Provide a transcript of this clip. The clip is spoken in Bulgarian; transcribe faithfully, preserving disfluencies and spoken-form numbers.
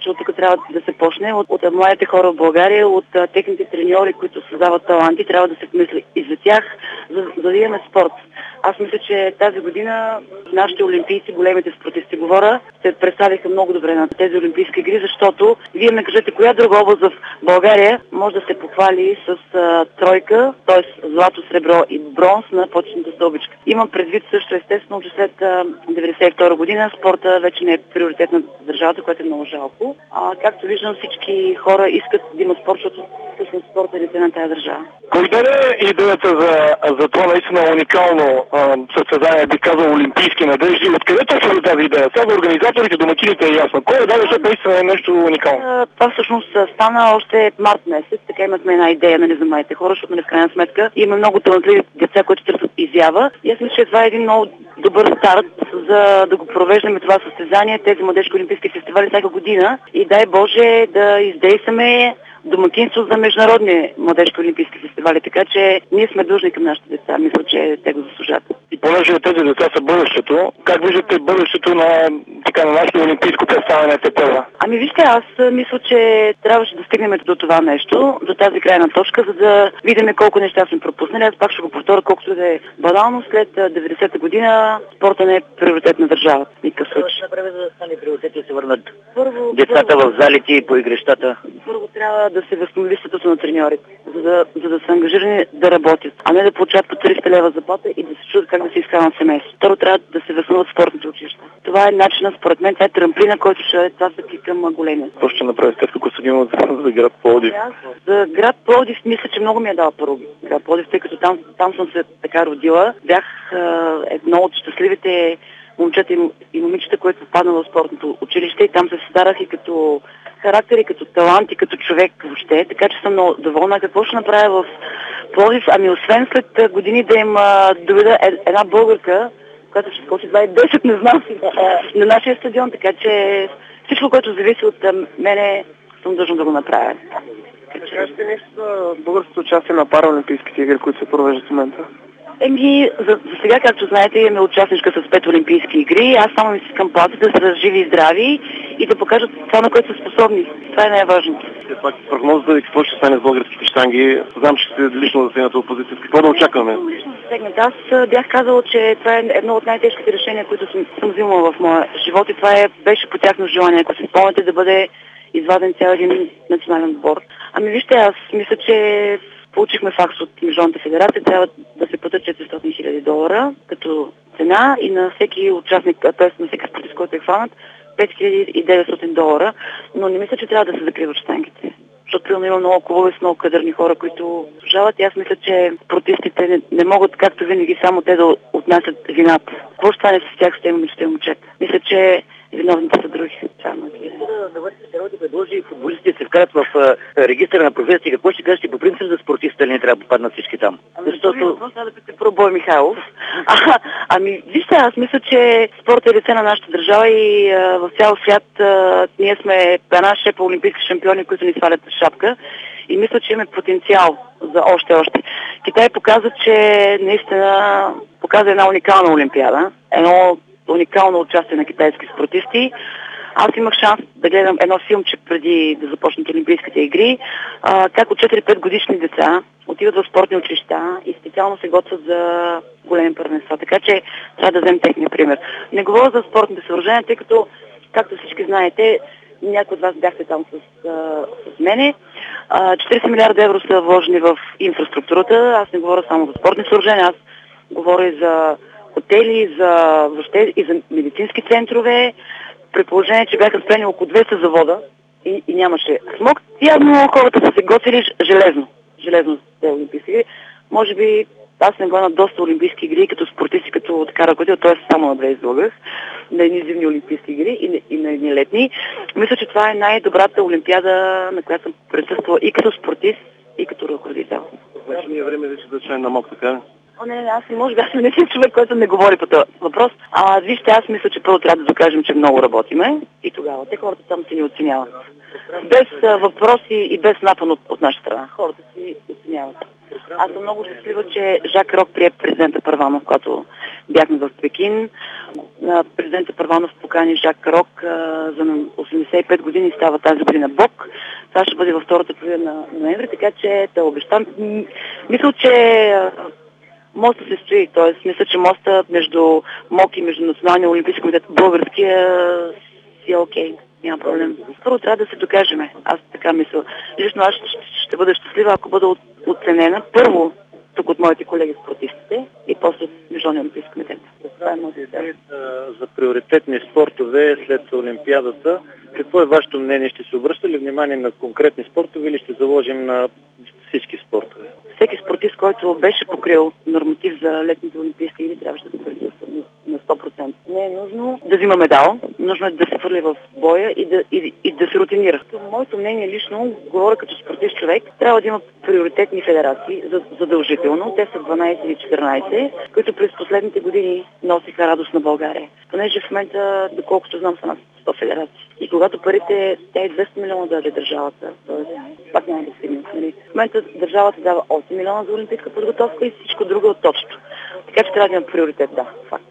че от тук трябва да се почне от, от младите хора в България, от а, техните треньори, които създават таланти, трябва да се помисли и за тях, за, за да имаме спорт. Аз мисля, че тази година нашите олимпийци, големите спортисти говоря, се представиха много добре на тези олимпийски игри, защото вие ме кажете, коя друга област в България може да се похвали с а, тройка, т.е. злато, сребро и бронз на почетната стълбичка. Имам предвид също естествено, че след а, деветдесет и втора година спорта вече не е приоритет на държавата, което е много жалко. А, както виждам, всички хора искат да има спорт, защото всъщност спорта е лице на тази държава. Коя е идеята за, за това наистина уникално а, състезание, би казал, олимпийски надежди? Откъде точно е тази идея? Сега за организаторите, домакините е ясно. Кой е да, защото наистина е нещо уникално? А, това всъщност стана още март месец, така имахме една идея, нали, за младите хора, защото нали, в крайна сметка има много талантливи деца, които търсят изява. И аз мисля, че това е един много добър старт, за да го провеждаме това състезание, тези младежки олимпийски фестивали всяка година. И дай Боже да издействаме домакинство за международни младежки олимпийски фестивали, така че ние сме длъжни към нашите деца. Мисля, че те го заслужават. И понеже тези деца са бъдещето, как виждате бъдещето на, така, на нашето олимпийско представяне те първа? Ами вижте, аз мисля, че трябваше да стигнем до това нещо, до тази крайна точка, за да видим колко неща сме пропуснали. Аз пак ще го повторя, колкото да е банално. След деветдесета година спорта не е приоритет на държавата. Никакъв случай. Какво ще направи, за да стане приоритет и се върнат Първо, децата първо, в залите и по игрищата? Първо трябва да се възстанови статута на треньорите, за да, за да са ангажирани да работят, а не да получават по триста лева заплата и да се чудят как да се изкарват семейство. Второ, трябва да се възстановят спортните училища. Това е начинът, според мен, това е трамплина, който ще даде тласък към големия. Какво ще направи след като съдим за, за град Пловдив? За град Пловдив мисля, че много ми е дала пари. Град Пловдив, тъй като там, там съм се така родила. Бях е, едно от щастливите момчета и, и момичета, които попадна в спортното училище и там се създарах и като характер, и като талант, и като човек въобще, така че съм много доволна. Какво ще направя в Пловдив? Ами освен след години да им доведа една българка, която ще скочи две хиляди и десет, не знам, на нашия стадион, така че всичко, което зависи от мене, съм дължна да го направя. Така кажете нещо за българското участие на параолимпийските игри, които се провеждат в момента? Еми, за, за сега, както знаете, имаме участничка с пет олимпийски игри. Аз само ми си искам платите да са живи и здрави и да покажат това, на което са способни. Това е най-важното. Все пак прогнозата ви какво ще стане с българските щанги? Знам, че сте лично засегната опозиция. Какво да очакваме? Лично засегната. Аз бях казала, че това е едно от най-тежките решения, които съм, съм взимала в моя живот и това е, беше по тяхно желание. Ако се спомняте, да бъде изваден цял един национален отбор. Ами вижте, аз мисля, че получихме факс от Международната федерация, трябва да се платят четиристотин хиляди долара като цена и на всеки участник, т.е. на всеки спортист, който е хванат, пет хиляди и деветстотин долара, но не мисля, че трябва да се закриват щангите. Защото примерно има много клубове с много кадърни хора, които служават и аз мисля, че спортистите не, не могат, както винаги, само те да отнасят вината. Какво ще стане с тях, с тези момичета и момчета? Мисля, че виновните са други. Да бъдете сериозни предложи футболистите се вкарат в а, регистъра на професията. Какво ще кажете по принцип за спортистите, не трябва да попаднат всички там? Ами, защото... въпрос трябва да питате про Бой Михайлов. А, ами, вижте, аз мисля, че спорт е лице на нашата държава и а, в цял свят а, ние сме една шепа олимпийски шампиони, които ни свалят шапка и мисля, че имаме потенциал за още-още. Китай показва, че наистина показва една уникална олимпиада, едно уникално участие на китайски спортисти. Аз имах шанс да гледам едно филмче преди да започнат Олимпийските игри, а, как от четири-пет годишни деца отиват в спортни училища и специално се готвят за големи първенства. Така че трябва да вземем техния пример. Не говоря за спортните съоръжения, тъй като, както всички знаете, някои от вас бяхте там с, а, с мене. А, четиридесет милиарда евро са вложени в инфраструктурата. Аз не говоря само за спортни съоръжения, аз говоря и за хотели, за, въобще, и за медицински центрове. При положение, че бяха спрени около двеста завода и, и нямаше смог, явно хората са се готвили железно. Железно те олимпийски игри. Може би аз не го на доста олимпийски игри, като спортисти, като така ръководител, т.е. само на две излъгах, на едни зимни олимпийски игри и, и на едни летни. Мисля, че това е най-добрата олимпиада, на която съм присъствала и като спортист, и като ръководител. Вече ми е време вече да член на МОК, така? О, не, не, аз не може би аз съм не човек, който не говори по този въпрос. А, вижте, аз мисля, че първо трябва да докажем, че много работиме и тогава те хората там си ни оценяват. Без а, въпроси и без напън от, от наша страна. Хората си оценяват. Аз съм много щастлива, че Жак Рок прие президента Първанов, когато бяхме в Пекин. Президента Първанов покани Жак Рок за осемдесет и пет години, става тази година Бог. Това ще бъде във втората половина на ноември, така че те обещам. Мисля, че моста се стои, т.е. мисля, че моста между МОК и между Националния олимпийски комитет българския си е окей. Няма проблем. Първо трябва да се докажеме. Аз така мисля. Лично аз ще, ще бъда щастлива, ако бъда оценена първо тук от моите колеги спортистите и после Международния олимпийски комитет. Това е моето за приоритетни спортове след Олимпиадата. Какво е вашето мнение? Ще се обръща ли внимание на конкретни спортове или ще заложим на всички спортове? Всеки спортист, който беше покрил норматив за летните олимпийски игри, трябваше да се присъства на сто процента. Не е нужно да взима медал, нужно е да се хвърли в боя и да, и, и да се рутинира. Моето мнение лично, говоря като спортист човек, трябва да има приоритетни федерации, задължително. Те са дванайсет или четиринайсет, които през последните години носиха радост на България. Понеже в момента, доколкото знам, са над сто федерации. И когато парите, тя и двеста милиона даде държавата, т.е. пак няма да стигне. Нали? В момента държавата дава осем милиона за олимпийска подготовка и всичко друго от точно. Така че трябва да има приоритет, да, факт.